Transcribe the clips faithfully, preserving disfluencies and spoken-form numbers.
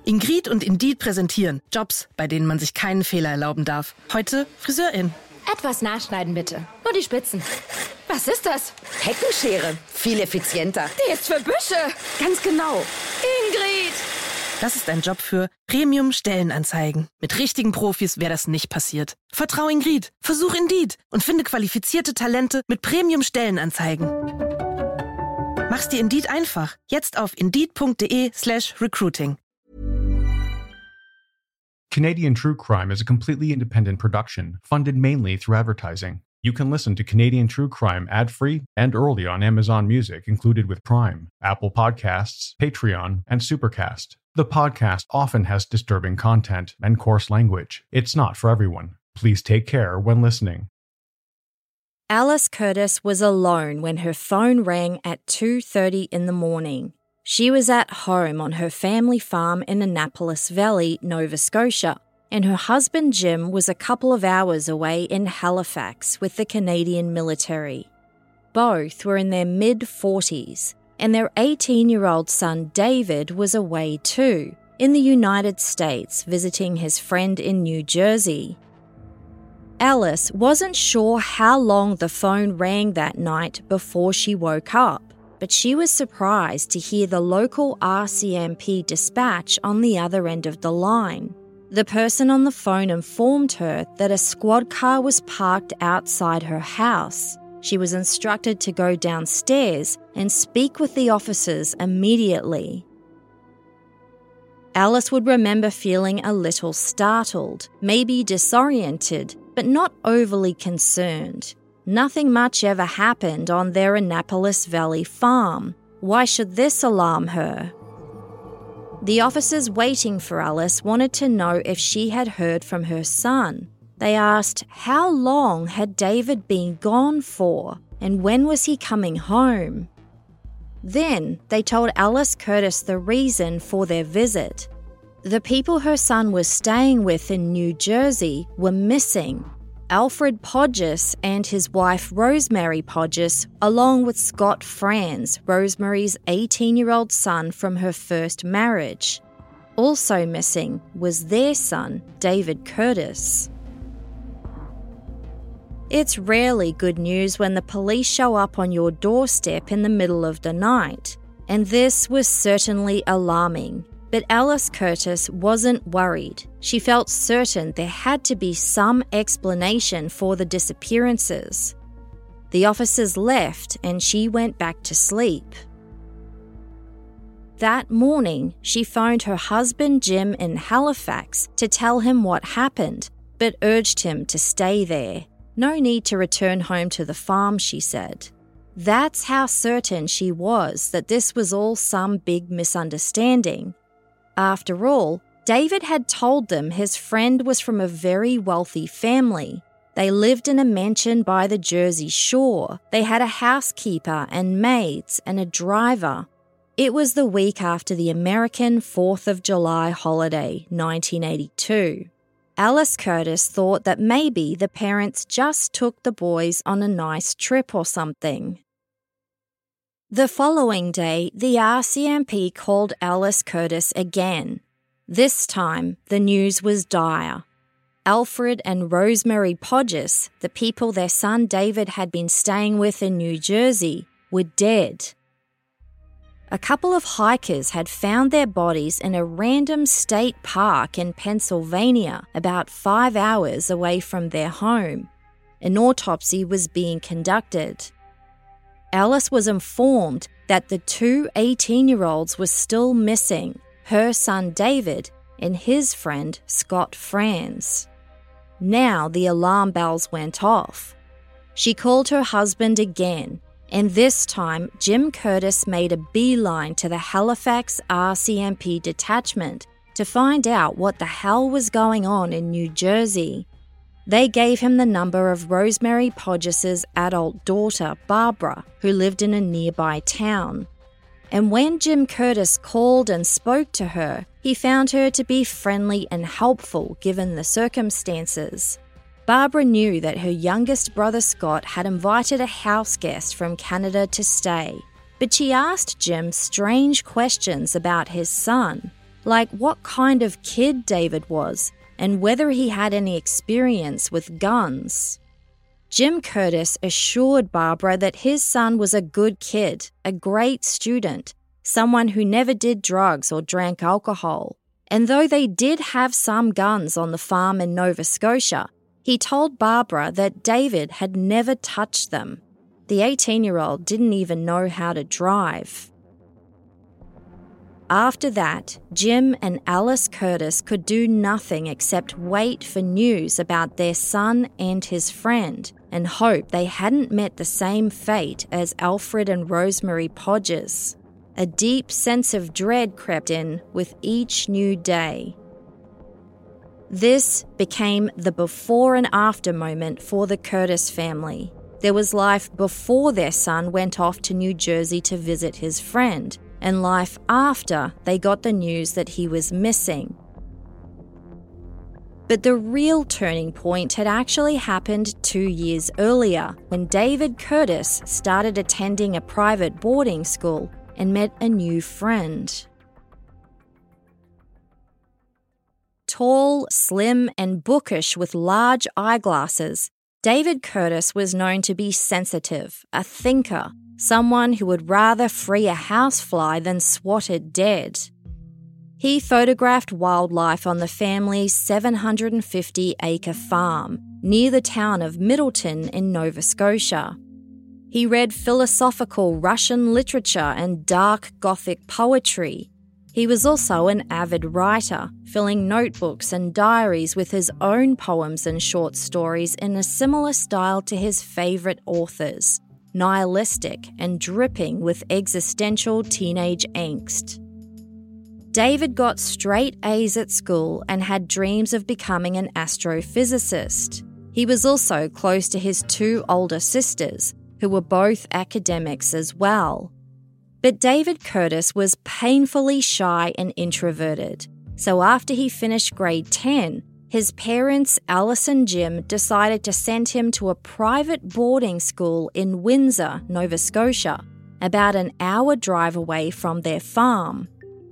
Ingrid und Indeed präsentieren Jobs, bei denen man sich keinen Fehler erlauben darf. Heute Friseurin. Etwas nachschneiden bitte. Nur die Spitzen. Was ist das? Heckenschere. Viel effizienter. Die ist für Büsche. Ganz genau. Ingrid! Das ist ein Job für Premium-Stellenanzeigen. Mit richtigen Profis wäre das nicht passiert. Vertrau Ingrid, versuch Indeed und finde qualifizierte Talente mit Premium-Stellenanzeigen. Mach's dir Indeed einfach. Jetzt auf indeed.de slash recruiting. Canadian True Crime is a completely independent production, funded mainly through advertising. You can listen to Canadian True Crime ad-free and early on Amazon Music, included with Prime, Apple Podcasts, Patreon, and Supercast. The podcast often has disturbing content and coarse language. It's not for everyone. Please take care when listening. Alice Curtis was alone when her phone rang at two thirty in the morning. She was at home on her family farm in Annapolis Valley, Nova Scotia, and her husband Jim was a couple of hours away in Halifax with the Canadian military. Both were in their mid-forties, and their eighteen-year-old son David was away too, in the United States visiting his friend in New Jersey. Alice wasn't sure how long the phone rang that night before she woke up, but she was surprised to hear the local R C M P dispatch on the other end of the line. The person on the phone informed her that a squad car was parked outside her house. She was instructed to go downstairs and speak with the officers immediately. Alice would remember feeling a little startled, maybe disoriented, but not overly concerned. Nothing much ever happened on their Annapolis Valley farm. Why should this alarm her? The officers waiting for Alice wanted to know if she had heard from her son. They asked how long had David been gone for and when was he coming home. Then they told Alice Curtis the reason for their visit. The people her son was staying with in New Jersey were missing. Alfred Podgess and his wife Rosemary Podgess, along with Scott Franz, Rosemary's eighteen-year-old son from her first marriage. Also missing was their son, David Curtis. It's rarely good news when the police show up on your doorstep in the middle of the night, and this was certainly alarming. But Alice Curtis wasn't worried. She felt certain there had to be some explanation for the disappearances. The officers left and she went back to sleep. That morning, she phoned her husband Jim in Halifax to tell him what happened, but urged him to stay there. No need to return home to the farm, she said. That's how certain she was that this was all some big misunderstanding. After all, David had told them his friend was from a very wealthy family. They lived in a mansion by the Jersey Shore. They had a housekeeper and maids and a driver. It was the week after the American fourth of July holiday, nineteen eighty-two. Alice Curtis thought that maybe the parents just took the boys on a nice trip or something. The following day, the R C M P called Alice Curtis again. This time, the news was dire. Alfred and Rosemary Podgess, the people their son David had been staying with in New Jersey, were dead. A couple of hikers had found their bodies in a random state park in Pennsylvania, about five hours away from their home. An autopsy was being conducted. Alice was informed that the two eighteen-year-olds were still missing, her son David and his friend Scott Franz. Now the alarm bells went off. She called her husband again, and this time Jim Curtis made a beeline to the Halifax R C M P detachment to find out what the hell was going on in New Jersey. They gave him the number of Rosemary Podgess's adult daughter, Barbara, who lived in a nearby town. And when Jim Curtis called and spoke to her, he found her to be friendly and helpful given the circumstances. Barbara knew that her youngest brother Scott had invited a house guest from Canada to stay, but she asked Jim strange questions about his son. like what kind of kid David was and whether he had any experience with guns. Jim Curtis assured Barbara that his son was a good kid, a great student, someone who never did drugs or drank alcohol. And though they did have some guns on the farm in Nova Scotia, he told Barbara that David had never touched them. The eighteen-year-old didn't even know how to drive. After that, Jim and Alice Curtis could do nothing except wait for news about their son and his friend and hope they hadn't met the same fate as Alfred and Rosemary Podgers. A deep sense of dread crept in with each new day. This became the before and after moment for the Curtis family. There was life before their son went off to New Jersey to visit his friend, and life after they got the news that he was missing. But the real turning point had actually happened two years earlier, when David Curtis started attending a private boarding school and met a new friend. Tall, slim, and bookish with large eyeglasses, David Curtis was known to be sensitive, a thinker, someone who would rather free a housefly than swat it dead. He photographed wildlife on the family's seven hundred fifty acre farm near the town of Middleton in Nova Scotia. He read philosophical Russian literature and dark Gothic poetry. He was also an avid writer, filling notebooks and diaries with his own poems and short stories in a similar style to his favourite authors, nihilistic and dripping with existential teenage angst. David got straight A's at school and had dreams of becoming an astrophysicist. He was also close to his two older sisters, who were both academics as well. But David Curtis was painfully shy and introverted, so after he finished grade ten, his parents, Alice and Jim, decided to send him to a private boarding school in Windsor, Nova Scotia, about an hour drive away from their farm.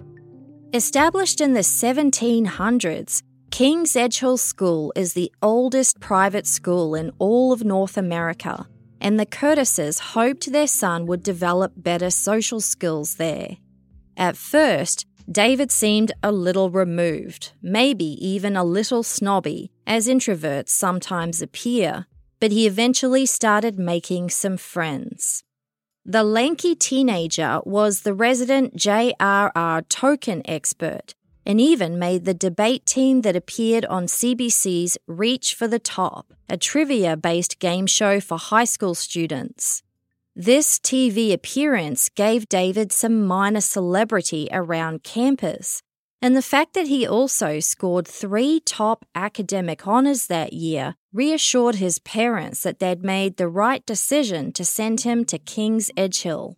Established in the seventeen hundreds, King's Edgehill School is the oldest private school in all of North America, and the Curtises hoped their son would develop better social skills there. At first, David seemed a little removed, maybe even a little snobby, as introverts sometimes appear, but he eventually started making some friends. The lanky teenager was the resident J R R Tolkien expert and even made the debate team that appeared on C B C's Reach for the Top, a trivia-based game show for high school students. This T V appearance gave David some minor celebrity around campus, and the fact that he also scored three top academic honours that year reassured his parents that they'd made the right decision to send him to King's Edgehill.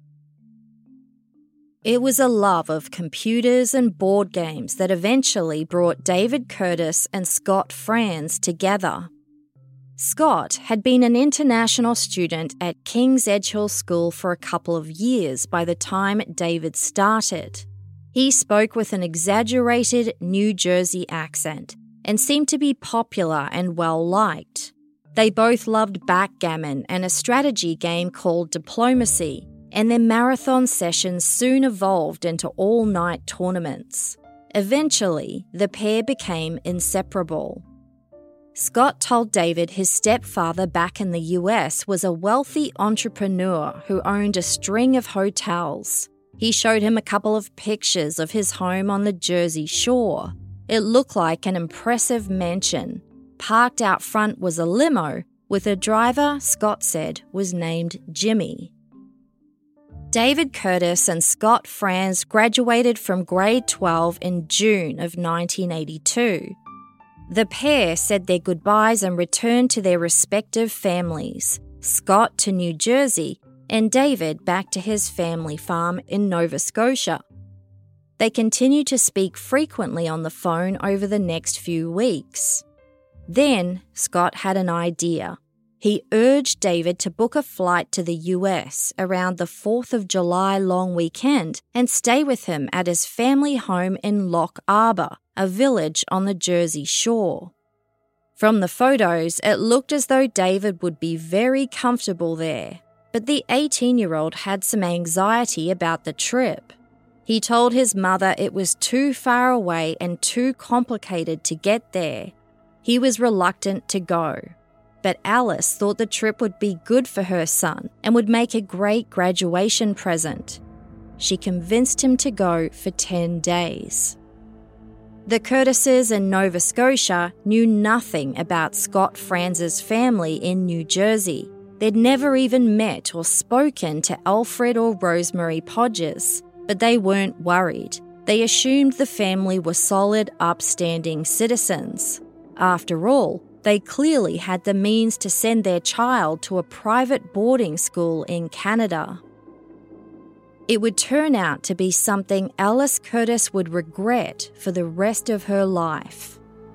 It was a love of computers and board games that eventually brought David Curtis and Scott Franz together. Scott had been an international student at King's Edgehill School for a couple of years by the time David started. He spoke with an exaggerated New Jersey accent and seemed to be popular and well-liked. They both loved backgammon and a strategy game called Diplomacy, and their marathon sessions soon evolved into all-night tournaments. Eventually, the pair became inseparable. Scott told David his stepfather back in the U S was a wealthy entrepreneur who owned a string of hotels. He showed him a couple of pictures of his home on the Jersey Shore. It looked like an impressive mansion. Parked out front was a limo, with a driver, Scott said, was named Jimmy. David Curtis and Scott Franz graduated from grade twelve in June of nineteen eighty-two. The pair said their goodbyes and returned to their respective families, Scott to New Jersey and David back to his family farm in Nova Scotia. They continued to speak frequently on the phone over the next few weeks. Then, Scott had an idea. He urged David to book a flight to the U S around the fourth of July long weekend and stay with him at his family home in Lock Arbor, a village on the Jersey Shore. From the photos, it looked as though David would be very comfortable there, but the eighteen-year-old had some anxiety about the trip. He told his mother it was too far away and too complicated to get there. He was reluctant to go. But Alice thought the trip would be good for her son and would make a great graduation present. She convinced him to go for ten days. The Curtises in Nova Scotia knew nothing about Scott Franz's family in New Jersey. They'd never even met or spoken to Alfred or Rosemary Podgers, but they weren't worried. They assumed the family were solid, upstanding citizens. After all, they clearly had the means to send their child to a private boarding school in Canada. It would turn out to be something Alice Curtis would regret for the rest of her life.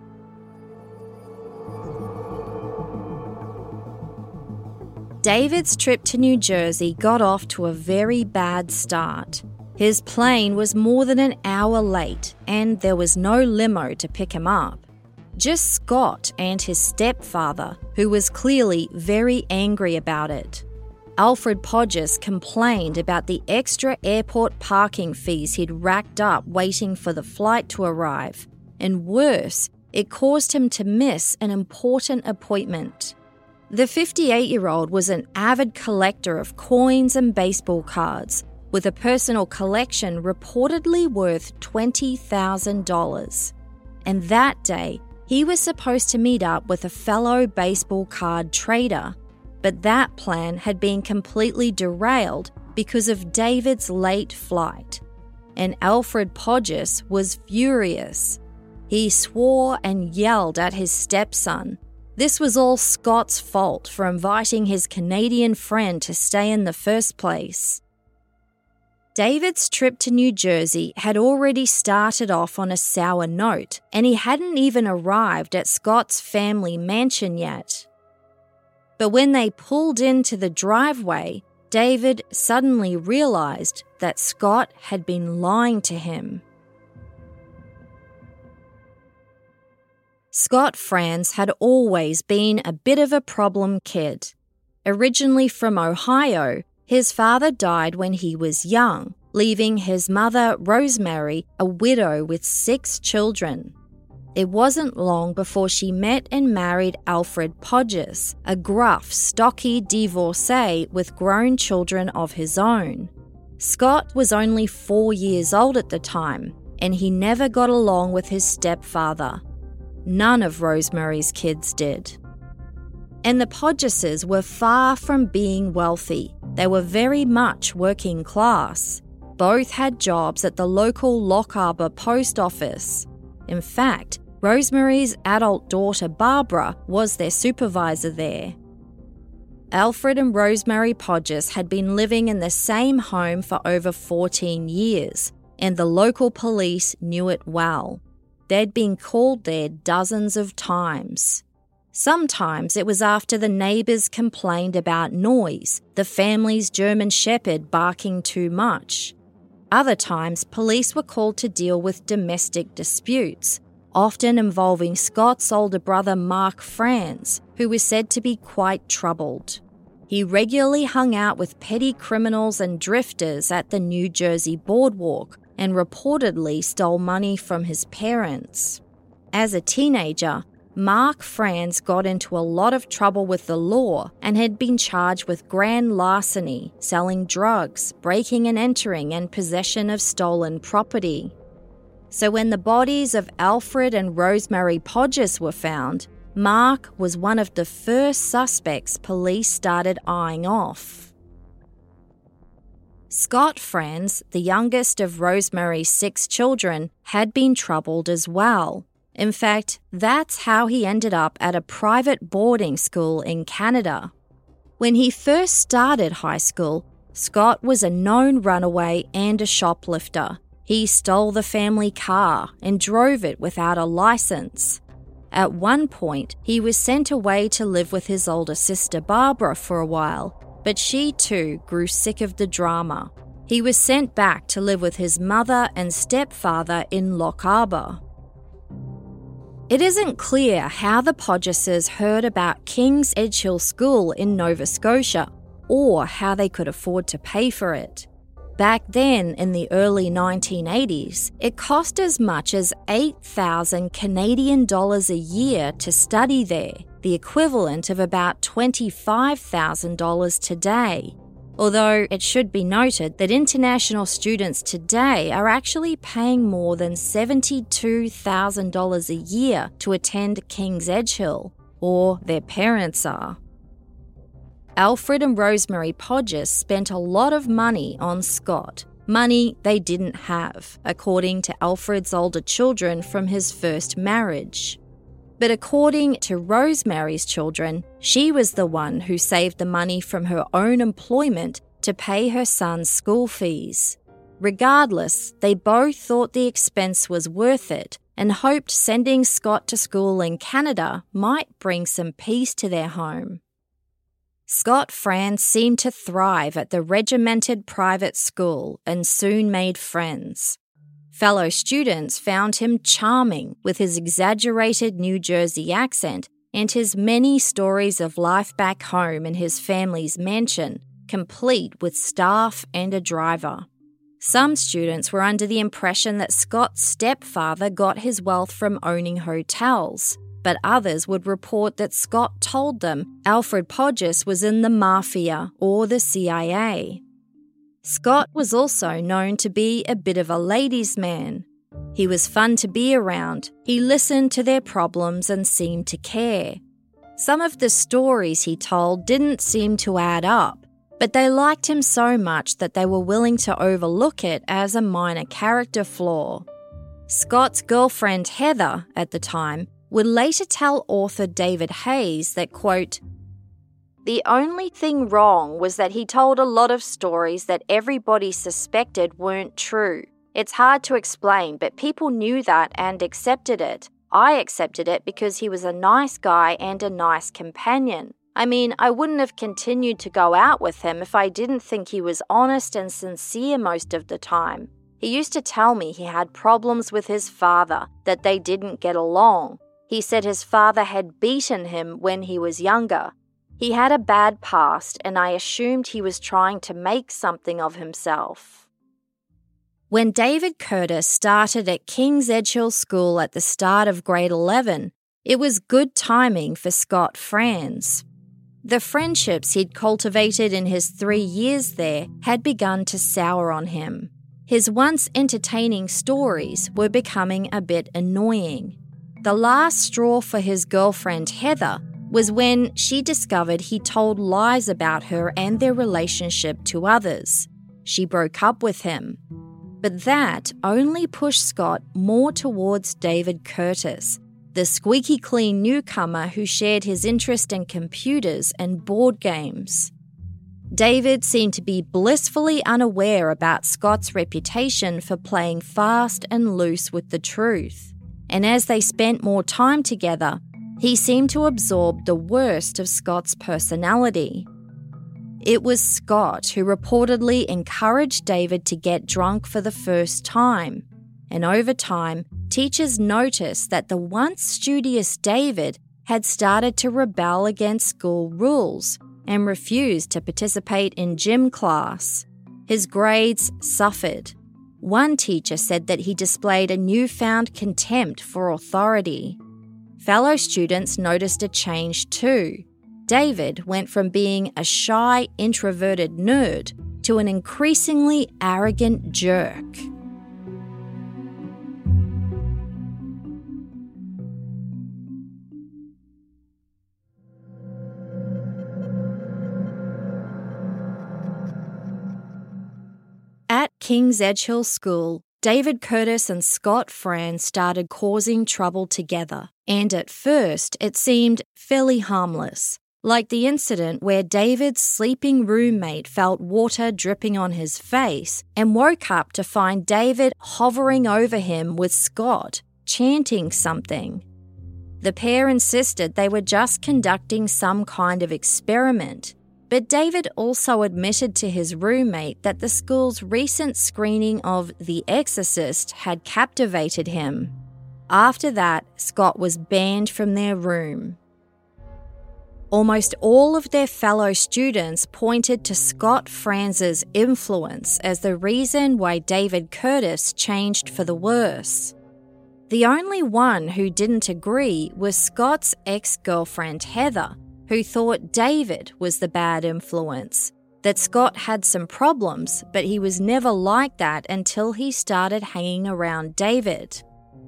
David's trip to New Jersey got off to a very bad start. His plane was more than an hour late, and there was no limo to pick him up. Just Scott and his stepfather, who was clearly very angry about it. Alfred Podgers complained about the extra airport parking fees he'd racked up waiting for the flight to arrive, and worse, it caused him to miss an important appointment. The fifty-eight-year-old was an avid collector of coins and baseball cards, with a personal collection reportedly worth twenty thousand dollars. And that day, he was supposed to meet up with a fellow baseball card trader, but that plan had been completely derailed because of David's late flight. And Alfred Podgers was furious. He swore and yelled at his stepson. This was all Scott's fault for inviting his Canadian friend to stay in the first place. David's trip to New Jersey had already started off on a sour note, and he hadn't even arrived at Scott's family mansion yet. But when they pulled into the driveway, David suddenly realized that Scott had been lying to him. Scott Franz had always been a bit of a problem kid. Originally from Ohio, his father died when he was young, leaving his mother, Rosemary, a widow with six children. It wasn't long before she met and married Alfred Podgers, a gruff, stocky divorcee with grown children of his own. Scott was only four years old at the time, and he never got along with his stepfather. None of Rosemary's kids did. And the Podgerses were far from being wealthy. They were very much working class. Both had jobs at the local Lock Arbor post office. In fact, Rosemary's adult daughter Barbara was their supervisor there. Alfred and Rosemary Podgers had been living in the same home for over fourteen years, and the local police knew it well. They'd been called there dozens of times. Sometimes it was after the neighbours complained about noise, the family's German Shepherd barking too much. Other times, police were called to deal with domestic disputes, often involving Scott's older brother Mark Franz, who was said to be quite troubled. He regularly hung out with petty criminals and drifters at the New Jersey boardwalk and reportedly stole money from his parents. As a teenager, Mark Franz got into a lot of trouble with the law and had been charged with grand larceny, selling drugs, breaking and entering, and possession of stolen property. So when the bodies of Alfred and Rosemary Podgers were found, Mark was one of the first suspects police started eyeing off. Scott Franz, the youngest of Rosemary's six children, had been troubled as well. In fact, that's how he ended up at a private boarding school in Canada. When he first started high school, Scott was a known runaway and a shoplifter. He stole the family car and drove it without a license. At one point, he was sent away to live with his older sister Barbara for a while, but she too grew sick of the drama. He was sent back to live with his mother and stepfather in Loch Arbor. It isn't clear how the Podgeses heard about King's Edgehill School in Nova Scotia, or how they could afford to pay for it. Back then, in the early nineteen eighties, it cost as much as eight thousand Canadian dollars a year to study there, the equivalent of about twenty-five thousand dollars today. Although it should be noted that international students today are actually paying more than seventy-two thousand dollars a year to attend King's Edgehill, or their parents are. Alfred and Rosemary Podges spent a lot of money on Scott, money they didn't have, according to Alfred's older children from his first marriage. But according to Rosemary's children, she was the one who saved the money from her own employment to pay her son's school fees. Regardless, they both thought the expense was worth it and hoped sending Scott to school in Canada might bring some peace to their home. Scott Franz seemed to thrive at the regimented private school and soon made friends. Fellow students found him charming with his exaggerated New Jersey accent and his many stories of life back home in his family's mansion, complete with staff and a driver. Some students were under the impression that Scott's stepfather got his wealth from owning hotels, but others would report that Scott told them Alfred Podges was in the mafia or the C I A. Scott was also known to be a bit of a ladies' man. He was fun to be around, he listened to their problems and seemed to care. Some of the stories he told didn't seem to add up, but they liked him so much that they were willing to overlook it as a minor character flaw. Scott's girlfriend Heather, at the time, would later tell author David Hayes that, quote, "The only thing wrong was that he told a lot of stories that everybody suspected weren't true. It's hard to explain, but people knew that and accepted it. I accepted it because he was a nice guy and a nice companion. I mean, I wouldn't have continued to go out with him if I didn't think he was honest and sincere most of the time. He used to tell me he had problems with his father, that they didn't get along. He said his father had beaten him when he was younger. He had a bad past, and I assumed he was trying to make something of himself." When David Curtis started at King's Edgehill School at the start of grade eleven, it was good timing for Scott Franz. The friendships he'd cultivated in his three years there had begun to sour on him. His once entertaining stories were becoming a bit annoying. The last straw for his girlfriend Heather was when she discovered he told lies about her and their relationship to others. She broke up with him. But that only pushed Scott more towards David Curtis, the squeaky clean newcomer who shared his interest in computers and board games. David seemed to be blissfully unaware about Scott's reputation for playing fast and loose with the truth. And as they spent more time together, he seemed to absorb the worst of Scott's personality. It was Scott who reportedly encouraged David to get drunk for the first time, and over time, teachers noticed that the once studious David had started to rebel against school rules and refused to participate in gym class. His grades suffered. One teacher said that he displayed a newfound contempt for authority. Fellow students noticed a change too. David went from being a shy, introverted nerd to an increasingly arrogant jerk. At King's Edgehill School, David Curtis and Scott Franz started causing trouble together, and at first it seemed fairly harmless, like the incident where David's sleeping roommate felt water dripping on his face and woke up to find David hovering over him with Scott, chanting something. The pair insisted they were just conducting some kind of experiment, but David also admitted to his roommate that the school's recent screening of The Exorcist had captivated him. After that, Scott was banned from their room. Almost all of their fellow students pointed to Scott Franz's influence as the reason why David Curtis changed for the worse. The only one who didn't agree was Scott's ex-girlfriend Heather, who thought David was the bad influence, that Scott had some problems, but he was never like that until he started hanging around David.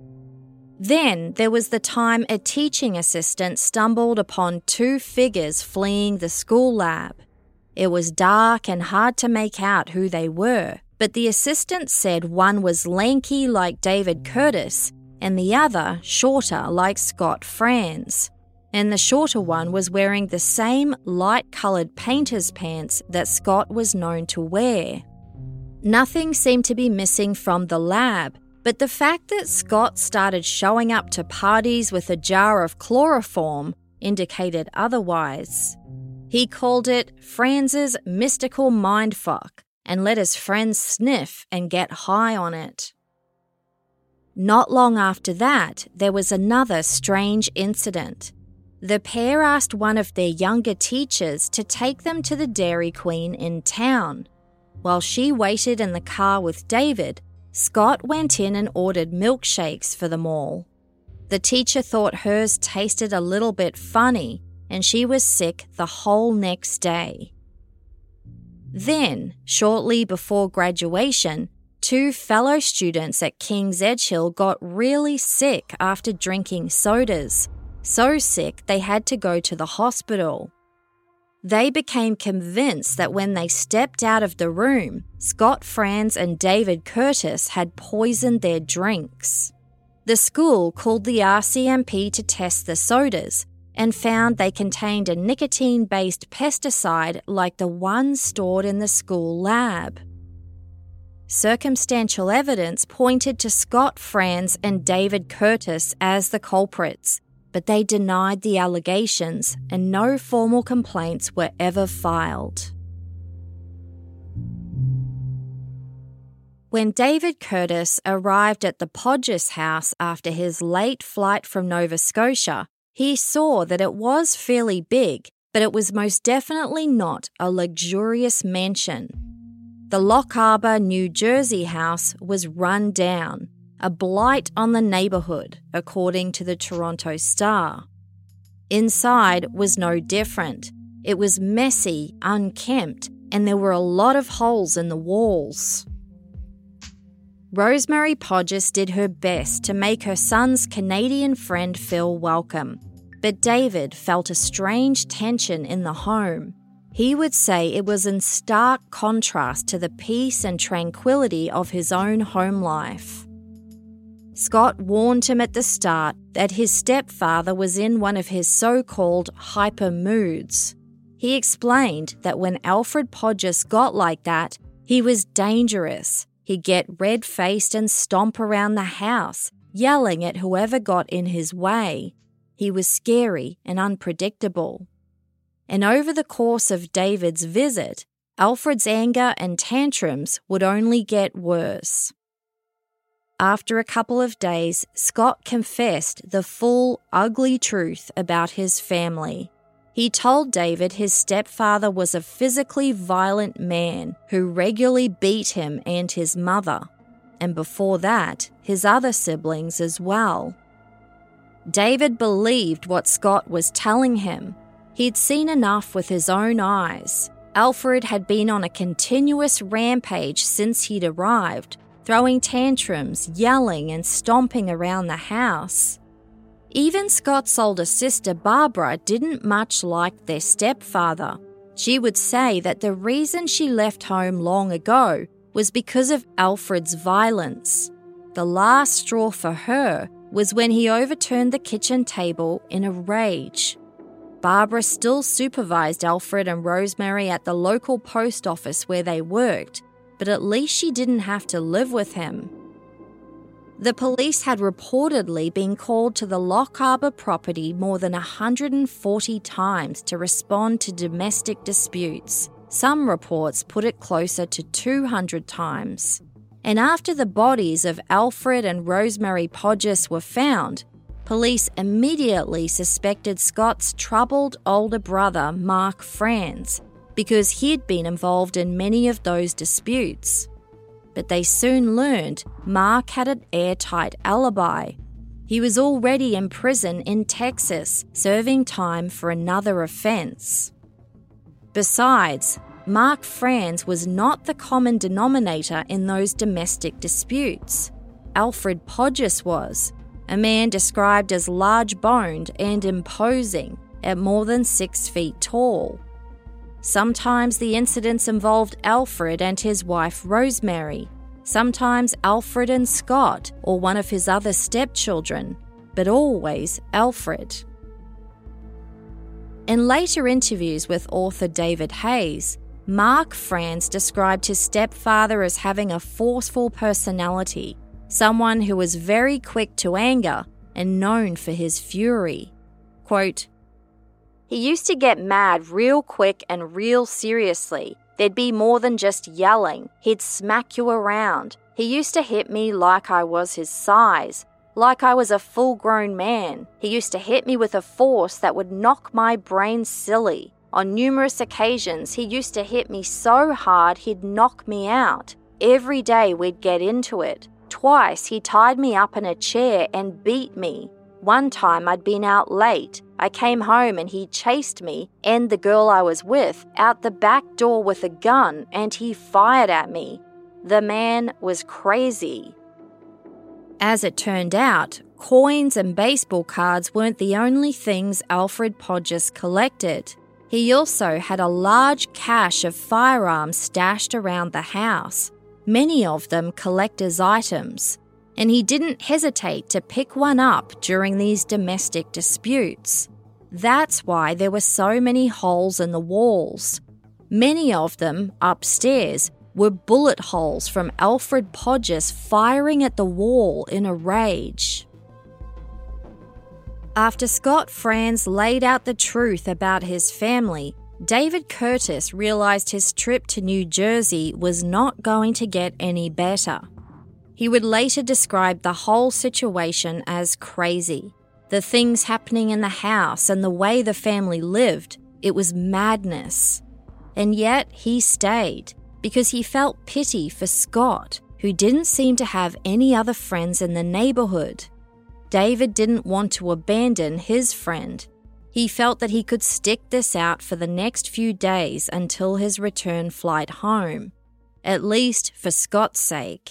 Then there was the time a teaching assistant stumbled upon two figures fleeing the school lab. It was dark and hard to make out who they were, but the assistant said one was lanky like David Curtis and the other shorter like Scott Franz. And the shorter one was wearing the same light-coloured painter's pants that Scott was known to wear. Nothing seemed to be missing from the lab, but the fact that Scott started showing up to parties with a jar of chloroform indicated otherwise. He called it Franz's mystical mindfuck and let his friends sniff and get high on it. Not long after that, there was another strange incident. The pair asked one of their younger teachers to take them to the Dairy Queen in town. While she waited in the car with David, Scott went in and ordered milkshakes for them all. The teacher thought hers tasted a little bit funny, and she was sick the whole next day. Then, shortly before graduation, two fellow students at King's Edgehill got really sick after drinking sodas. So sick they had to go to the hospital. They became convinced that when they stepped out of the room, Scott Franz and David Curtis had poisoned their drinks. The school called the R C M P to test the sodas and found they contained a nicotine-based pesticide like the one stored in the school lab. Circumstantial evidence pointed to Scott Franz and David Curtis as the culprits, but they denied the allegations and no formal complaints were ever filed. When David Curtis arrived at the Podgers house after his late flight from Nova Scotia, he saw that it was fairly big, but it was most definitely not a luxurious mansion. The Lock Harbour, New Jersey house was run down, a blight on the neighbourhood, according to the Toronto Star. Inside was no different. It was messy, unkempt, and there were a lot of holes in the walls. Rosemary Podgers did her best to make her son's Canadian friend feel welcome, but David felt a strange tension in the home. He would say it was in stark contrast to the peace and tranquility of his own home life. Scott warned him at the start that his stepfather was in one of his so-called hyper moods. He explained that when Alfred Podgers got like that, he was dangerous. He'd get red-faced and stomp around the house, yelling at whoever got in his way. He was scary and unpredictable. And over the course of David's visit, Alfred's anger and tantrums would only get worse. After a couple of days, Scott confessed the full, ugly truth about his family. He told David his stepfather was a physically violent man who regularly beat him and his mother, and before that, his other siblings as well. David believed what Scott was telling him. He'd seen enough with his own eyes. Alfred had been on a continuous rampage since he'd arrived, throwing tantrums, yelling and stomping around the house. Even Scott's older sister Barbara didn't much like their stepfather. She would say that the reason she left home long ago was because of Alfred's violence. The last straw for her was when he overturned the kitchen table in a rage. Barbara still supervised Alfred and Rosemary at the local post office where they worked, but at least she didn't have to live with him. The police had reportedly been called to the Lock Harbour property more than one hundred forty times to respond to domestic disputes. Some reports put it closer to two hundred times. And after the bodies of Alfred and Rosemary Podgess were found, police immediately suspected Scott's troubled older brother, Mark Franz, because he'd been involved in many of those disputes. But they soon learned Mark had an airtight alibi. He was already in prison in Texas, serving time for another offence. Besides, Mark Franz was not the common denominator in those domestic disputes. Alfred Podgess was, a man described as large-boned and imposing, at more than six feet tall. Sometimes the incidents involved Alfred and his wife Rosemary, sometimes Alfred and Scott or one of his other stepchildren, but always Alfred. In later interviews with author David Hayes, Mark Franz described his stepfather as having a forceful personality, someone who was very quick to anger and known for his fury. Quote, "He used to get mad real quick and real seriously. There'd be more than just yelling. He'd smack you around. He used to hit me like I was his size, like I was a full-grown man. He used to hit me with a force that would knock my brain silly. On numerous occasions, he used to hit me so hard he'd knock me out. Every day we'd get into it. Twice he tied me up in a chair and beat me. One time I'd been out late. I came home and he chased me and the girl I was with out the back door with a gun and he fired at me. The man was crazy." As it turned out, coins and baseball cards weren't the only things Alfred Podgess collected. He also had a large cache of firearms stashed around the house, many of them collector's items, and he didn't hesitate to pick one up during these domestic disputes. That's why there were so many holes in the walls. Many of them, upstairs, were bullet holes from Alfred Podgess firing at the wall in a rage. After Scott Franz laid out the truth about his family, David Curtis realised his trip to New Jersey was not going to get any better. He would later describe the whole situation as crazy. The things happening in the house and the way the family lived, it was madness. And yet he stayed because he felt pity for Scott, who didn't seem to have any other friends in the neighbourhood. David didn't want to abandon his friend. He felt that he could stick this out for the next few days until his return flight home, at least for Scott's sake.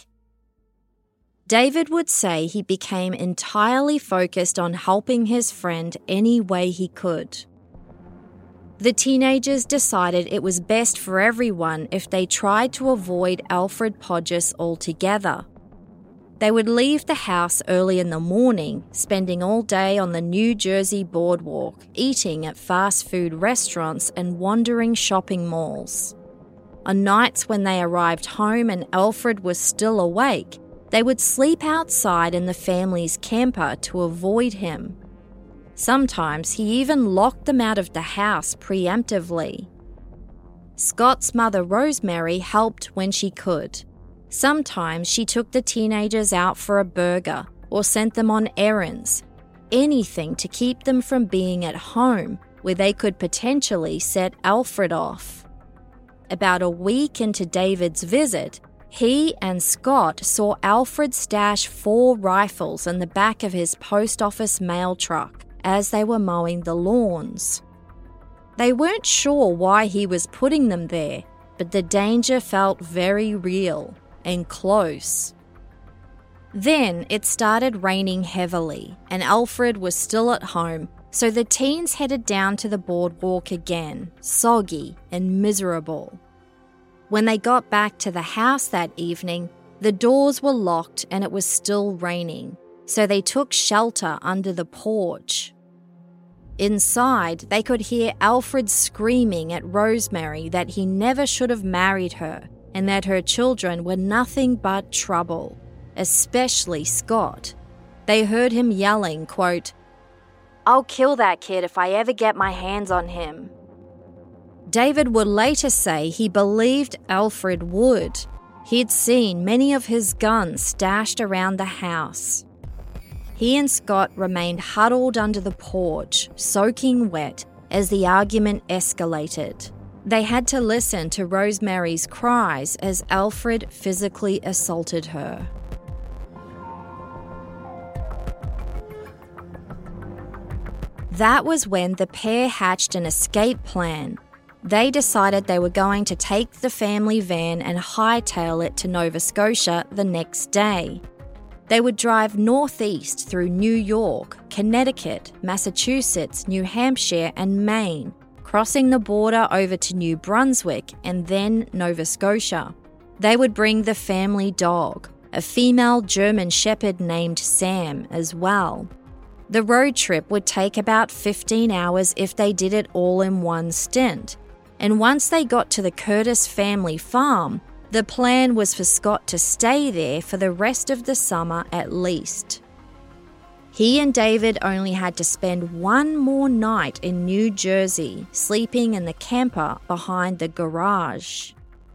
David would say he became entirely focused on helping his friend any way he could. The teenagers decided it was best for everyone if they tried to avoid Alfred Podgess altogether. They would leave the house early in the morning, spending all day on the New Jersey boardwalk, eating at fast food restaurants and wandering shopping malls. On nights when they arrived home and Alfred was still awake, they would sleep outside in the family's camper to avoid him. Sometimes he even locked them out of the house preemptively. Scott's mother, Rosemary, helped when she could. Sometimes she took the teenagers out for a burger or sent them on errands, anything to keep them from being at home where they could potentially set Alfred off. About a week into David's visit, he and Scott saw Alfred stash four rifles in the back of his post office mail truck as they were mowing the lawns. They weren't sure why he was putting them there, but the danger felt very real and close. Then it started raining heavily, and Alfred was still at home, so the teens headed down to the boardwalk again, soggy and miserable. When they got back to the house that evening, the doors were locked and it was still raining, so they took shelter under the porch. Inside, they could hear Alfred screaming at Rosemary that he never should have married her and that her children were nothing but trouble. especially Scott. They heard him yelling, quote, "I'll kill that kid if I ever get my hands on him." David would later say he believed Alfred would. He'd seen many of his guns stashed around the house. He and Scott remained huddled under the porch, soaking wet, as the argument escalated. They had to listen to Rosemary's cries as Alfred physically assaulted her. That was when the pair hatched an escape plan. They decided they were going to take the family van and hightail it to Nova Scotia the next day. They would drive northeast through New York, Connecticut, Massachusetts, New Hampshire, and Maine, crossing the border over to New Brunswick and then Nova Scotia. They would bring the family dog, a female German Shepherd named Sam, as well. The road trip would take about fifteen hours if they did it all in one stint. And once they got to the Curtis family farm, the plan was for Scott to stay there for the rest of the summer at least. He and David only had to spend one more night in New Jersey, sleeping in the camper behind the garage.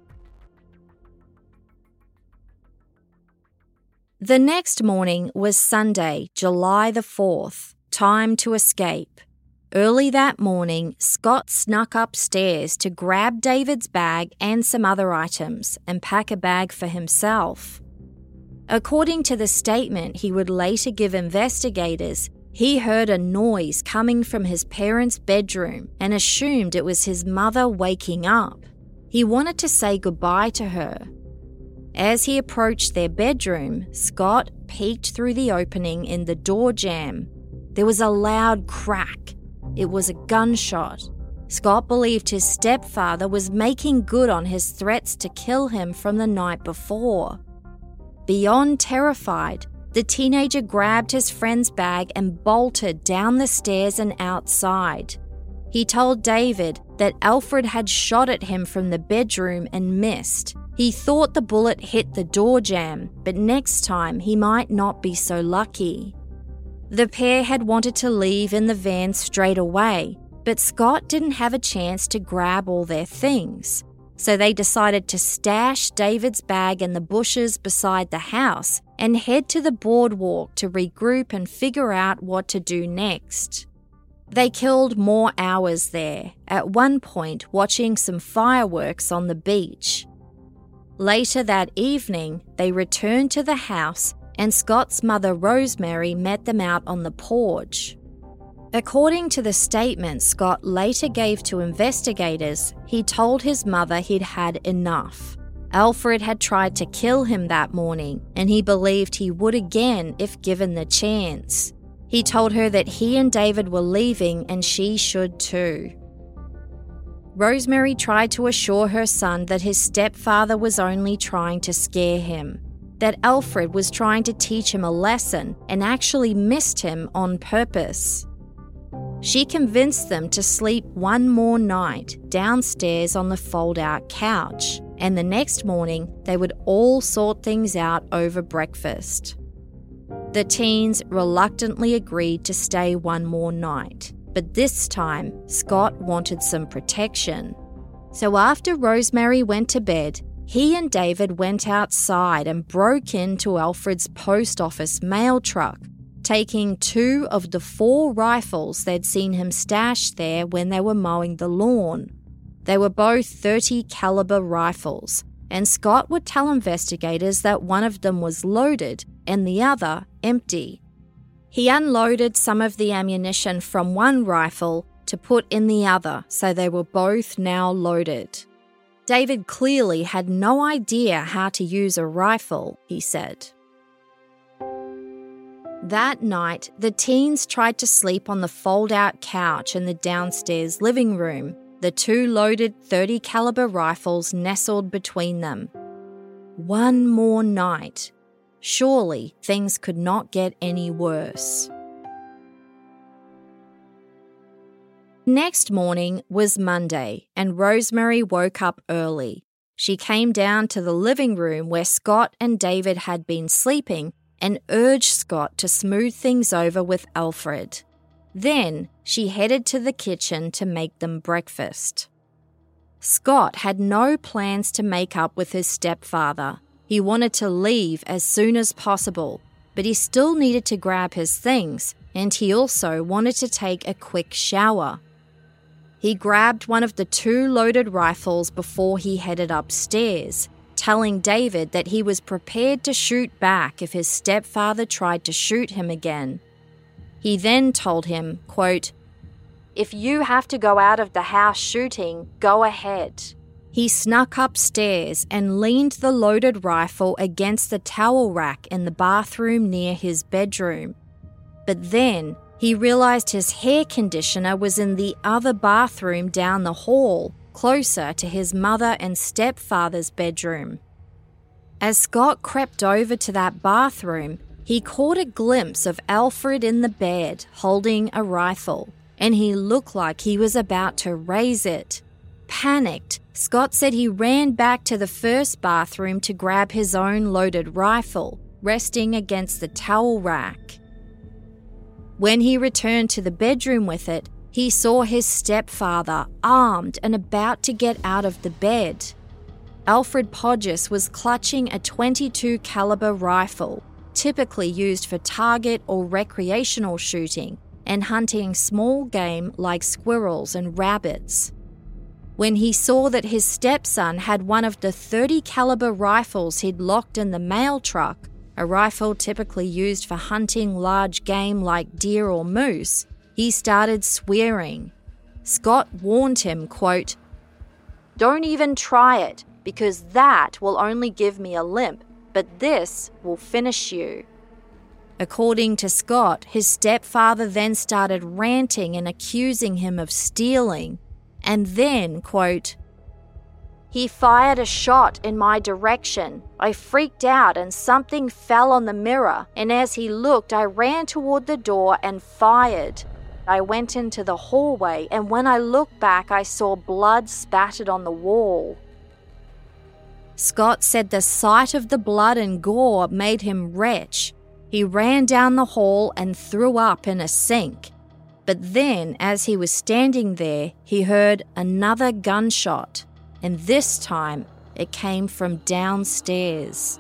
The next morning was Sunday, July the fourth, time to escape. Early that morning, Scott snuck upstairs to grab David's bag and some other items and pack a bag for himself. According to the statement he would later give investigators, he heard a noise coming from his parents' bedroom and assumed it was his mother waking up. He wanted to say goodbye to her. As he approached their bedroom, Scott peeked through the opening in the door jamb. There was a loud crack. It was a gunshot. Scott believed his stepfather was making good on his threats to kill him from the night before. Beyond terrified, the teenager grabbed his friend's bag and bolted down the stairs and outside. He told David that Alfred had shot at him from the bedroom and missed. He thought the bullet hit the door jamb, but next time he might not be so lucky. The pair had wanted to leave in the van straight away, but Scott didn't have a chance to grab all their things. So they decided to stash David's bag in the bushes beside the house and head to the boardwalk to regroup and figure out what to do next. They killed more hours there, at one point watching some fireworks on the beach. Later that evening, they returned to the house and Scott's mother Rosemary met them out on the porch. According to the statement Scott later gave to investigators, he told his mother he'd had enough. Alfred had tried to kill him that morning, and he believed he would again if given the chance. He told her that he and David were leaving and she should too. Rosemary tried to assure her son that his stepfather was only trying to scare him, that Alfred was trying to teach him a lesson and actually missed him on purpose. She convinced them to sleep one more night downstairs on the fold-out couch, and the next morning they would all sort things out over breakfast. The teens reluctantly agreed to stay one more night, but this time Scott wanted some protection. So after Rosemary went to bed, he and David went outside and broke into Alfred's post office mail truck, taking two of the four rifles they'd seen him stash there when they were mowing the lawn. They were both thirty caliber rifles, and Scott would tell investigators that one of them was loaded and the other empty. He unloaded some of the ammunition from one rifle to put in the other, so they were both now loaded. David clearly had no idea how to use a rifle, he said. That night, the teens tried to sleep on the fold-out couch in the downstairs living room, the two loaded thirty caliber rifles nestled between them. One more night. Surely things could not get any worse. Next morning was Monday, and Rosemary woke up early. she came down to the living room where Scott and David had been sleeping and urged Scott to smooth things over with Alfred. Then she headed to the kitchen to make them breakfast. Scott had no plans to make up with his stepfather. He wanted to leave as soon as possible, but he still needed to grab his things, and he also wanted to take a quick shower. He grabbed one of the two loaded rifles before he headed upstairs, telling David that he was prepared to shoot back if his stepfather tried to shoot him again. He then told him, quote, "If you have to go out of the house shooting, go ahead." He snuck upstairs and leaned the loaded rifle against the towel rack in the bathroom near his bedroom. But then he realized his hair conditioner was in the other bathroom down the hall, closer to his mother and stepfather's bedroom. As Scott crept over to that bathroom, he caught a glimpse of Alfred in the bed holding a rifle, and he looked like he was about to raise it. Panicked, Scott said he ran back to the first bathroom to grab his own loaded rifle, resting against the towel rack. When he returned to the bedroom with it, he saw his stepfather armed and about to get out of the bed. Alfred Podges was clutching a twenty-two caliber rifle, typically used for target or recreational shooting and hunting small game like squirrels and rabbits. When he saw that his stepson had one of the thirty caliber rifles he'd locked in the mail truck, a rifle typically used for hunting large game like deer or moose, he started swearing. Scott warned him, quote, "Don't even try it, because that will only give me a limp, but this will finish you." According to Scott, his stepfather then started ranting and accusing him of stealing, and then, quote, "He fired a shot in my direction. I freaked out and something fell on the mirror, and as he looked, I ran toward the door and fired. I went into the hallway, and when I looked back, I saw blood spattered on the wall." Scott said the sight of the blood and gore made him retch. He ran down the hall and threw up in a sink. But then, as he was standing there, he heard another gunshot, and this time it came from downstairs.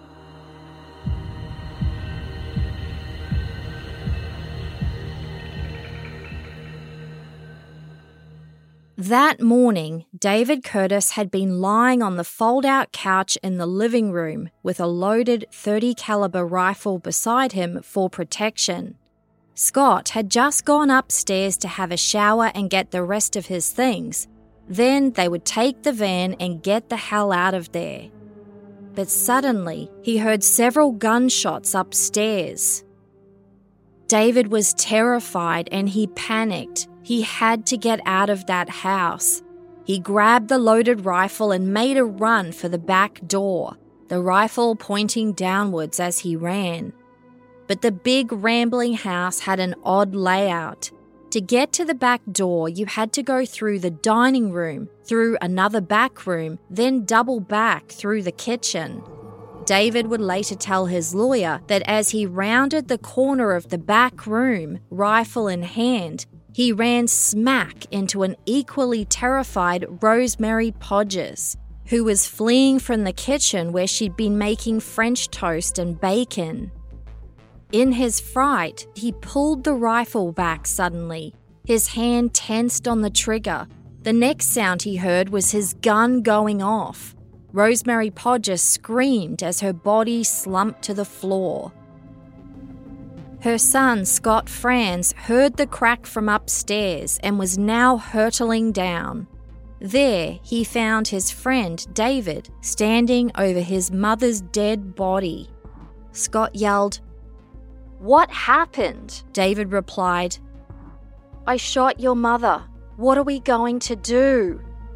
That morning, David Curtis had been lying on the fold-out couch in the living room with a loaded thirty caliber rifle beside him for protection. Scott had just gone upstairs to have a shower and get the rest of his things. Then they would take the van and get the hell out of there. But suddenly, he heard several gunshots upstairs. David was terrified and he panicked. He had to get out of that house. He grabbed the loaded rifle and made a run for the back door, the rifle pointing downwards as he ran. But the big rambling house had an odd layout. To get to the back door, you had to go through the dining room, through another back room, then double back through the kitchen. David would later tell his lawyer that as he rounded the corner of the back room, rifle in hand, he ran smack into an equally terrified Rosemary Podges, who was fleeing from the kitchen where she'd been making French toast and bacon. In his fright, he pulled the rifle back suddenly. His hand tensed on the trigger. The next sound he heard was his gun going off. Rosemary Podges screamed as her body slumped to the floor. Her son, Scott Franz, heard the crack from upstairs and was now hurtling down. There, he found his friend, David, standing over his mother's dead body. Scott yelled, "What happened?" David replied, "I shot your mother. What are we going to do?"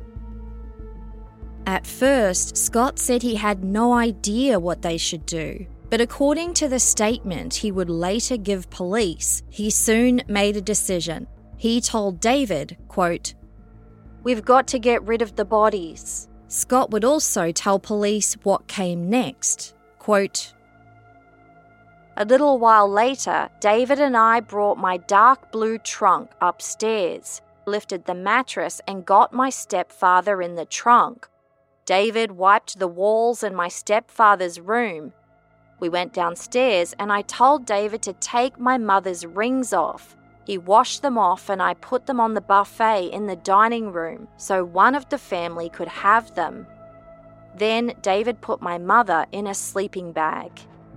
At first, Scott said he had no idea what they should do. But according to the statement he would later give police, he soon made a decision. He told David, quote, "We've got to get rid of the bodies. Scott would also tell police what came next. Quote, "A little while later, David and I brought my dark blue trunk upstairs, lifted the mattress and got my stepfather in the trunk. David wiped the walls in my stepfather's room. We went downstairs and I told David to take my mother's rings off. He washed them off and I put them on the buffet in the dining room so one of the family could have them. Then David put my mother in a sleeping bag."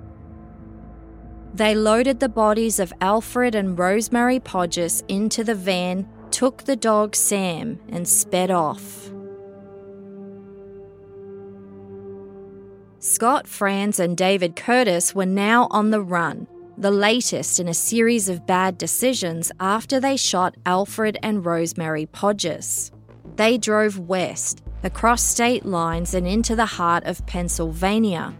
They loaded the bodies of Alfred and Rosemary Podgess into the van, took the dog Sam, and sped off. Scott Franz and David Curtis were now on the run, the latest in a series of bad decisions after they shot Alfred and Rosemary Podgess. They drove west, across state lines and into the heart of Pennsylvania.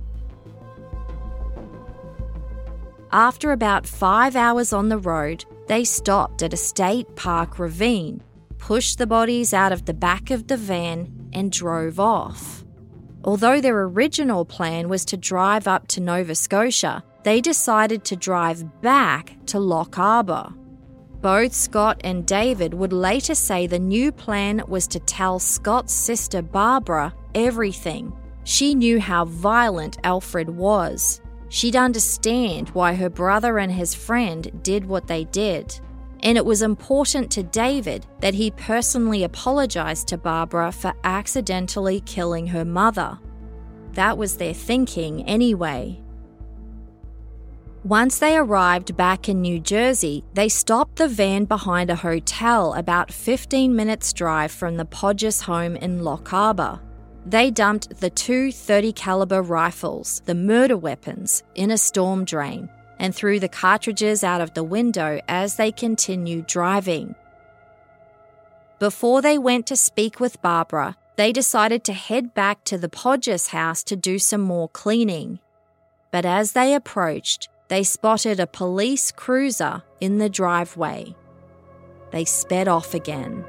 After about five hours on the road, they stopped at a state park ravine, pushed the bodies out of the back of the van, and drove off. Although their original plan was to drive up to Nova Scotia, they decided to drive back to Loch Arbor. Both Scott and David would later say the new plan was to tell Scott's sister Barbara everything. She knew how violent Alfred was. She'd understand why her brother and his friend did what they did. And it was important to David that he personally apologized to Barbara for accidentally killing her mother. That was their thinking anyway. Once they arrived back in New Jersey, they stopped the van behind a hotel about fifteen minutes drive from the Podgess home in Loch Arbor. They dumped the two thirty caliber rifles, the murder weapons, in a storm drain and threw the cartridges out of the window as they continued driving. Before they went to speak with Barbara, they decided to head back to the Podgess house to do some more cleaning. But as they approached, they spotted a police cruiser in the driveway. They sped off again.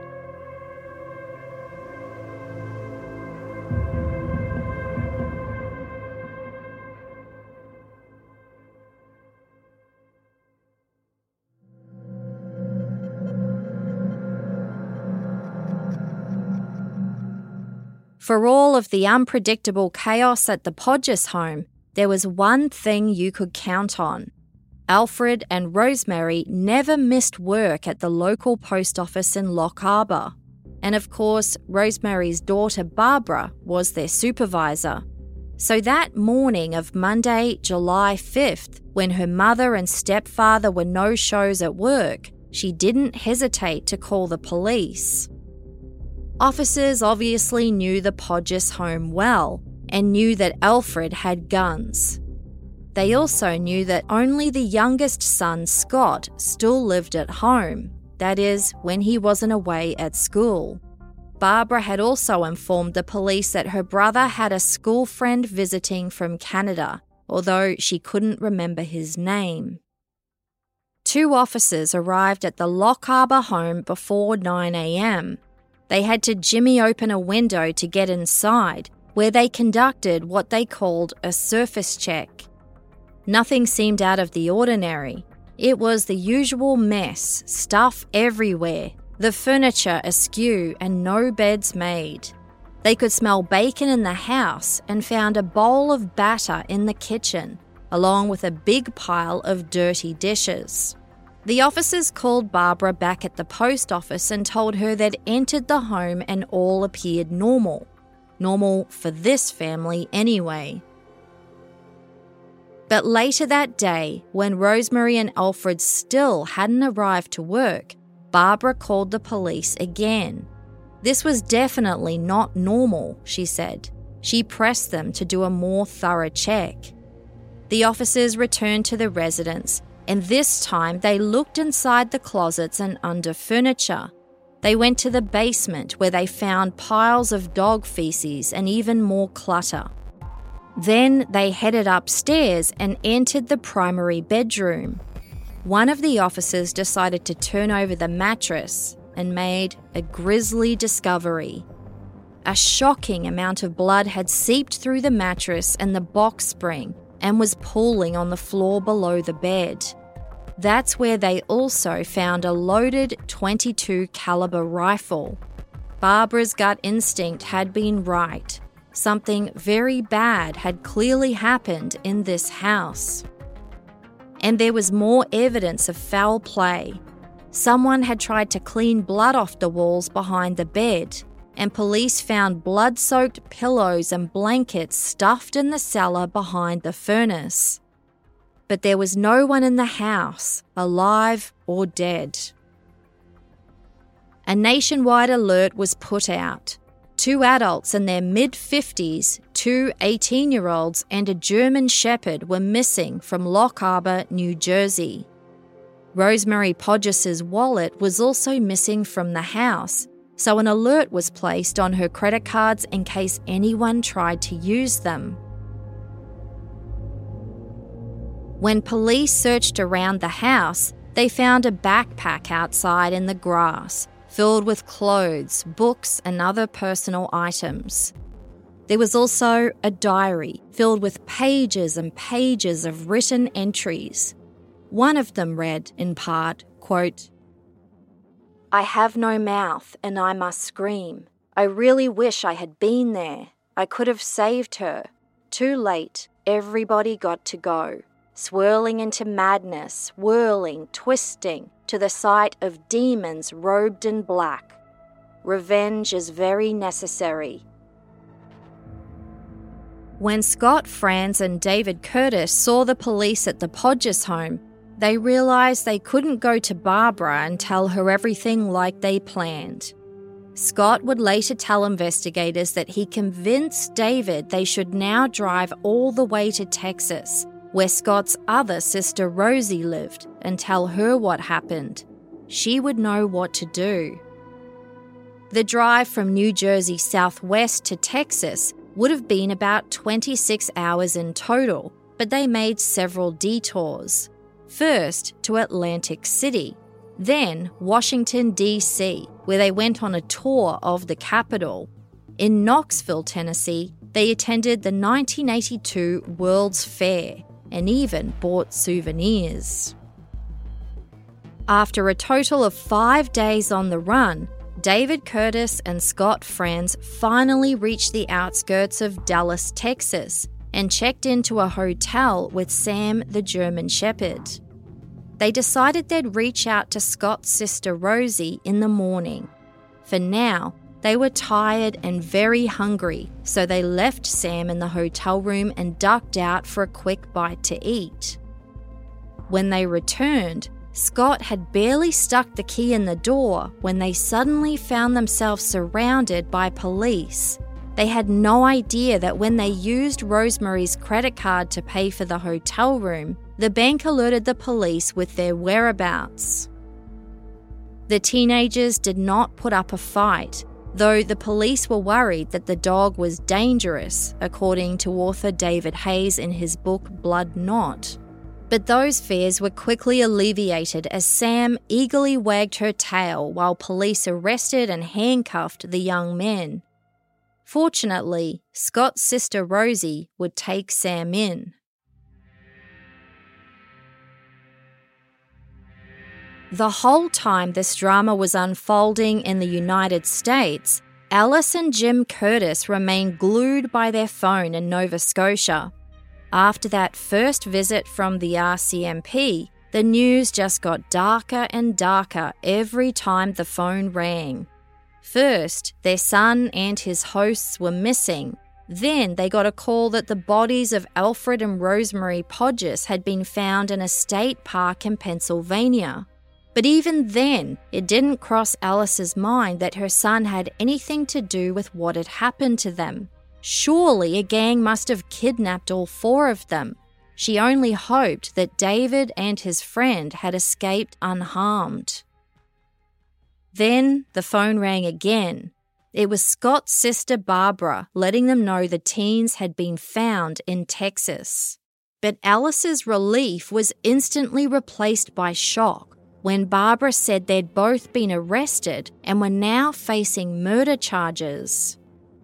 For all of the unpredictable chaos at the Podgess home, there was one thing you could count on. Alfred and Rosemary never missed work at the local post office in Loch Arbor. And of course, Rosemary's daughter Barbara was their supervisor. So that morning of Monday, July fifth, when her mother and stepfather were no-shows at work, she didn't hesitate to call the police. Officers obviously knew the Podgess home well and knew that Alfred had guns. They also knew that only the youngest son, Scott, still lived at home, that is, when he wasn't away at school. Barbara had also informed the police that her brother had a school friend visiting from Canada, although she couldn't remember his name. Two officers arrived at the Loch Arbor home before nine a.m. They had to jimmy open a window to get inside, where they conducted what they called a surface check. Nothing seemed out of the ordinary. It was the usual mess, stuff everywhere, the furniture askew and no beds made. They could smell bacon in the house and found a bowl of batter in the kitchen, along with a big pile of dirty dishes. The officers called Barbara back at the post office and told her they'd entered the home and all appeared normal. Normal for this family anyway. But later that day, when Rosemary and Alfred still hadn't arrived to work, Barbara called the police again. This was definitely not normal, she said. She pressed them to do a more thorough check. The officers returned to the residence, and this time they looked inside the closets and under furniture. They went to the basement where they found piles of dog feces and even more clutter. Then they headed upstairs and entered the primary bedroom. One of the officers decided to turn over the mattress and made a grisly discovery. A shocking amount of blood had seeped through the mattress and the box spring and was pooling on the floor below the bed. That's where they also found a loaded twenty-two caliber rifle. Barbara's gut instinct had been right. Something very bad had clearly happened in this house. And there was more evidence of foul play. Someone had tried to clean blood off the walls behind the bed, and police found blood-soaked pillows and blankets stuffed in the cellar behind the furnace. But there was no one in the house, alive or dead. A nationwide alert was put out. Two adults in their mid-fifties, two eighteen-year-olds and a German Shepherd were missing from Lock Harbor, New Jersey. Rosemary Podges' wallet was also missing from the house, so an alert was placed on her credit cards in case anyone tried to use them. When police searched around the house, they found a backpack outside in the grass, filled with clothes, books, and other personal items. There was also a diary filled with pages and pages of written entries. One of them read, in part, quote, "I have no mouth and I must scream. I really wish I had been there. I could have saved her. Too late, everybody got to go. Swirling into madness, whirling, twisting, to the sight of demons robed in black. Revenge is very necessary." When Scott Franz and David Curtis saw the police at the Podges home, they realised they couldn't go to Barbara and tell her everything like they planned. Scott would later tell investigators that he convinced David they should now drive all the way to Texas, where Scott's other sister Rosie lived, and tell her what happened. She would know what to do. The drive from New Jersey southwest to Texas would have been about twenty-six hours in total, but they made several detours. First to Atlantic City, then Washington, D C, where they went on a tour of the capital. In Knoxville, Tennessee, they attended the nineteen eighty-two World's Fair and even bought souvenirs. After a total of five days on the run, David Curtis and Scott Franz finally reached the outskirts of Dallas, Texas, and checked into a hotel with Sam the German Shepherd. They decided they'd reach out to Scott's sister Rosie in the morning. For now, they were tired and very hungry, so they left Sam in the hotel room and ducked out for a quick bite to eat. When they returned, Scott had barely stuck the key in the door when they suddenly found themselves surrounded by police. They had no idea that when they used Rosemary's credit card to pay for the hotel room, the bank alerted the police with their whereabouts. The teenagers did not put up a fight, though the police were worried that the dog was dangerous, according to author David Hayes in his book Blood Knot. But those fears were quickly alleviated as Sam eagerly wagged her tail while police arrested and handcuffed the young men. Fortunately, Scott's sister Rosie would take Sam in. The whole time this drama was unfolding in the United States, Alice and Jim Curtis remained glued by their phone in Nova Scotia. After that first visit from the R C M P, the news just got darker and darker every time the phone rang. First, their son and his hosts were missing. Then they got a call that the bodies of Alfred and Rosemary Podges had been found in a state park in Pennsylvania. But even then, it didn't cross Alice's mind that her son had anything to do with what had happened to them. Surely a gang must have kidnapped all four of them. She only hoped that David and his friend had escaped unharmed. Then the phone rang again. It was Scott's sister Barbara letting them know the teens had been found in Texas. But Alice's relief was instantly replaced by shock when Barbara said they'd both been arrested and were now facing murder charges.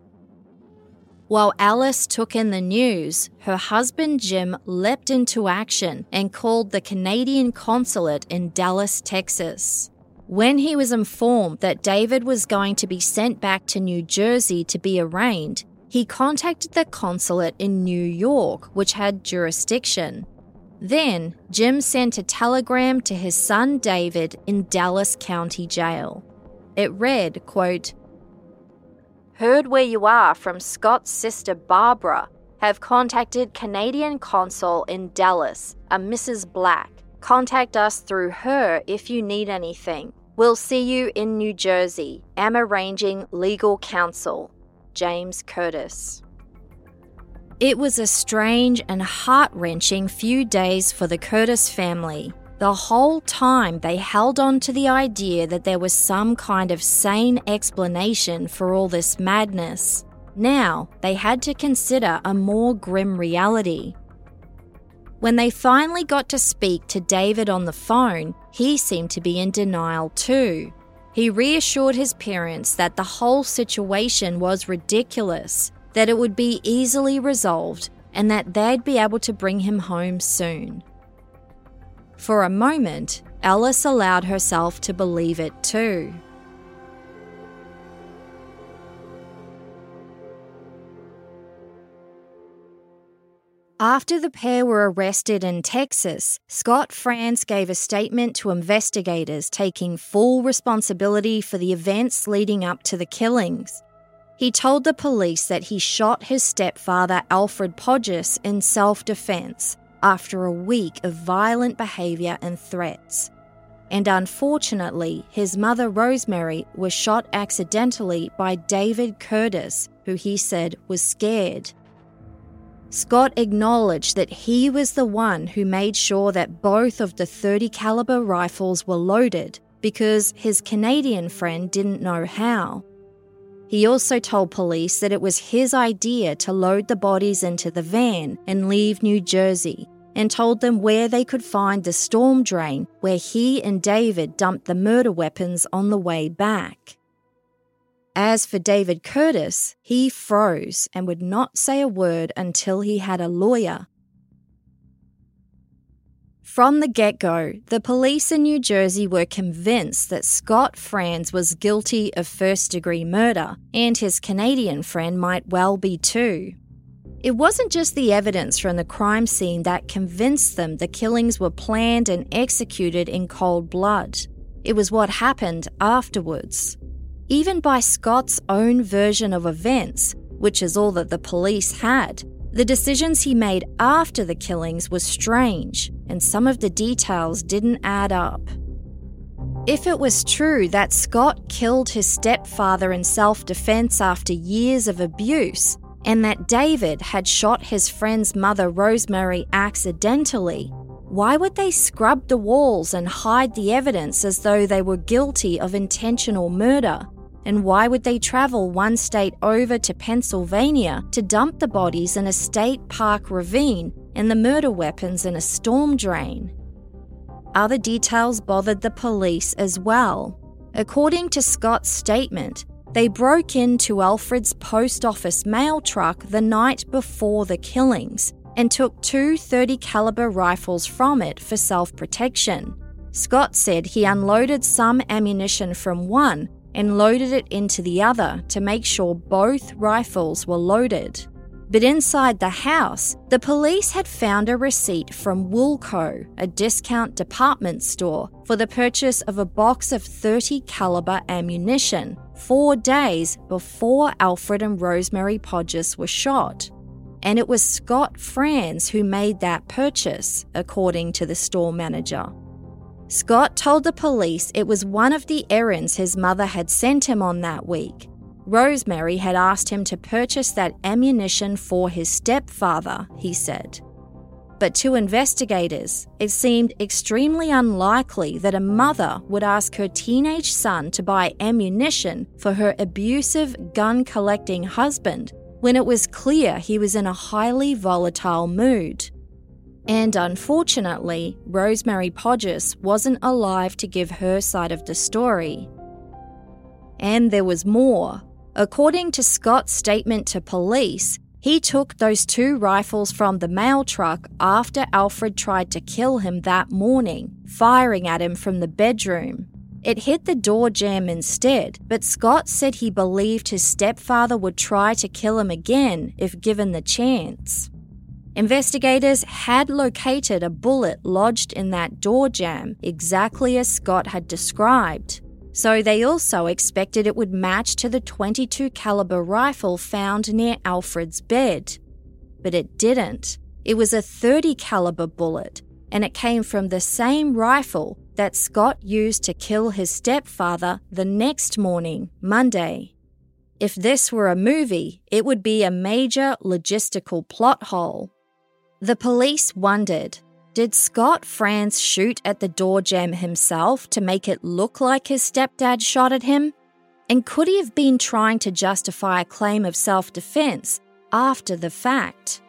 While Alice took in the news, her husband Jim leapt into action and called the Canadian consulate in Dallas, Texas. When he was informed that David was going to be sent back to New Jersey to be arraigned, he contacted the consulate in New York, which had jurisdiction. Then, Jim sent a telegram to his son David in Dallas County Jail. It read, quote, "Heard where you are from Scott's sister Barbara. Have contacted Canadian consul in Dallas, a Missus Black. Contact us through her if you need anything. We'll see you in New Jersey. Am arranging legal counsel. James Curtis." It was a strange and heart-wrenching few days for the Curtis family. The whole time they held on to the idea that there was some kind of sane explanation for all this madness. Now they had to consider a more grim reality. When they finally got to speak to David on the phone, he seemed to be in denial too. He reassured his parents that the whole situation was ridiculous, that it would be easily resolved, and that they'd be able to bring him home soon. For a moment, Alice allowed herself to believe it too. After the pair were arrested in Texas, Scott Franz gave a statement to investigators taking full responsibility for the events leading up to the killings. He told the police that he shot his stepfather Alfred Podges in self-defense after a week of violent behaviour and threats. And unfortunately, his mother Rosemary was shot accidentally by David Curtis, who he said was scared. Scott acknowledged that he was the one who made sure that both of the thirty caliber rifles were loaded because his Canadian friend didn't know how. He also told police that it was his idea to load the bodies into the van and leave New Jersey, and told them where they could find the storm drain where he and David dumped the murder weapons on the way back. As for David Curtis, he froze and would not say a word until he had a lawyer. From the get-go, the police in New Jersey were convinced that Scott Franz was guilty of first-degree murder, and his Canadian friend might well be too. It wasn't just the evidence from the crime scene that convinced them the killings were planned and executed in cold blood. It was what happened afterwards. Even by Scott's own version of events, which is all that the police had, the decisions he made after the killings were strange, and some of the details didn't add up. If it was true that Scott killed his stepfather in self-defense after years of abuse, and that David had shot his friend's mother Rosemary accidentally, why would they scrub the walls and hide the evidence as though they were guilty of intentional murder? And why would they travel one state over to Pennsylvania to dump the bodies in a state park ravine and the murder weapons in a storm drain? Other details bothered the police as well. According to Scott's statement, they broke into Alfred's post office mail truck the night before the killings and took two thirty caliber rifles from it for self-protection. Scott said he unloaded some ammunition from one and loaded it into the other to make sure both rifles were loaded. But inside the house, the police had found a receipt from Woolco, a discount department store, for the purchase of a box of thirty caliber ammunition four days before Alfred and Rosemary Podges were shot. And it was Scott Franz who made that purchase, according to the store manager. Scott told the police it was one of the errands his mother had sent him on that week. Rosemary had asked him to purchase that ammunition for his stepfather, he said. But to investigators, it seemed extremely unlikely that a mother would ask her teenage son to buy ammunition for her abusive, gun-collecting husband when it was clear he was in a highly volatile mood. And unfortunately, Rosemary Podges wasn't alive to give her side of the story. And there was more. According to Scott's statement to police, he took those two rifles from the mail truck after Alfred tried to kill him that morning, firing at him from the bedroom. It hit the door jamb instead, but Scott said he believed his stepfather would try to kill him again if given the chance. Investigators had located a bullet lodged in that door jamb, exactly as Scott had described. So they also expected it would match to the twenty-two caliber rifle found near Alfred's bed. But it didn't. It was a thirty caliber bullet, and it came from the same rifle that Scott used to kill his stepfather the next morning, Monday. If this were a movie, it would be a major logistical plot hole. The police wondered, did Scott Franz shoot at the door jamb himself to make it look like his stepdad shot at him? And could he have been trying to justify a claim of self-defense after the fact?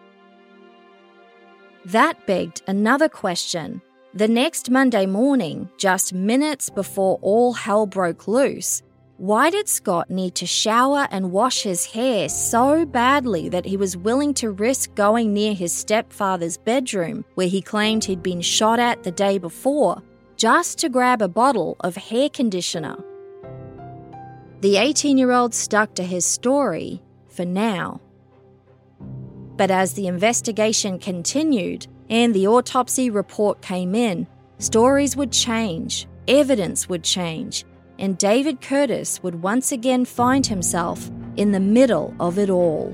That begged another question. The next Monday morning, just minutes before all hell broke loose, why did Scott need to shower and wash his hair so badly that he was willing to risk going near his stepfather's bedroom, where he claimed he'd been shot at the day before, just to grab a bottle of hair conditioner? The eighteen-year-old stuck to his story for now. But as the investigation continued and the autopsy report came in, stories would change, evidence would change, and David Curtis would once again find himself in the middle of it all.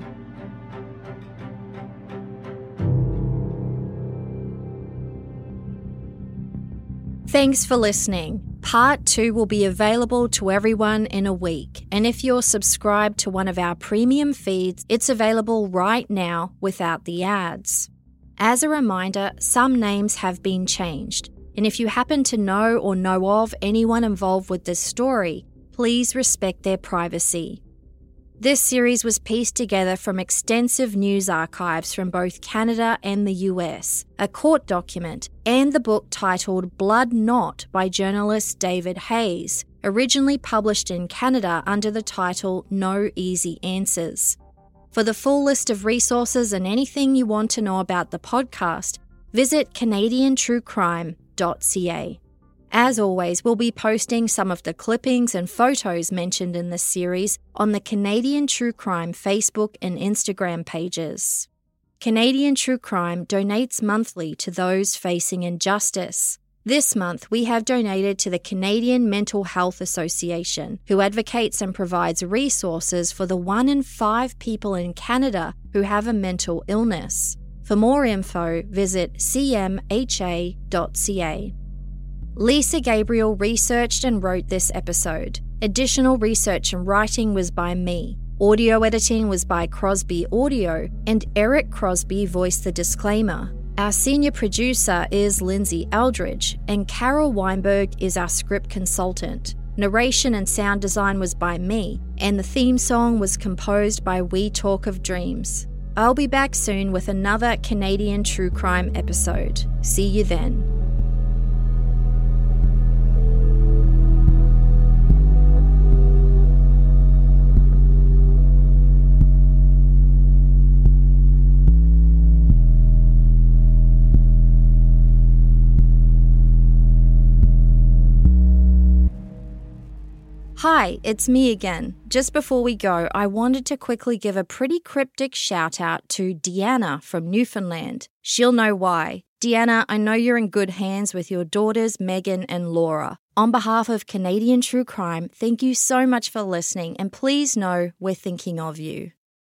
Thanks for listening. Part two will be available to everyone in a week, and if you're subscribed to one of our premium feeds, it's available right now without the ads. As a reminder, some names have been changed, and if you happen to know or know of anyone involved with this story, please respect their privacy. This series was pieced together from extensive news archives from both Canada and the U S, a court document, and the book titled Blood Knot by journalist David Hayes, originally published in Canada under the title No Easy Answers. For the full list of resources and anything you want to know about the podcast, visit Canadian True Crime dot c a. As always, we'll be posting some of the clippings and photos mentioned in this series on the Canadian True Crime Facebook and Instagram pages. Canadian True Crime donates monthly to those facing injustice. This month, we have donated to the Canadian Mental Health Association, who advocates and provides resources for the one in five people in Canada who have a mental illness. For more info, visit c m h a dot c a. Lisa Gabriel researched and wrote this episode. Additional research and writing was by me. Audio editing was by Crosby Audio, and Eric Crosby voiced the disclaimer. Our senior producer is Lindsay Eldridge, and Carol Weinberg is our script consultant. Narration and sound design was by me, and the theme song was composed by We Talk of Dreams. I'll be back soon with another Canadian True Crime episode. See you then. Hi, it's me again. Just before we go, I wanted to quickly give a pretty cryptic shout out to Deanna from Newfoundland. She'll know why. Deanna, I know you're in good hands with your daughters, Megan and Laura. On behalf of Canadian True Crime, thank you so much for listening, and please know we're thinking of you.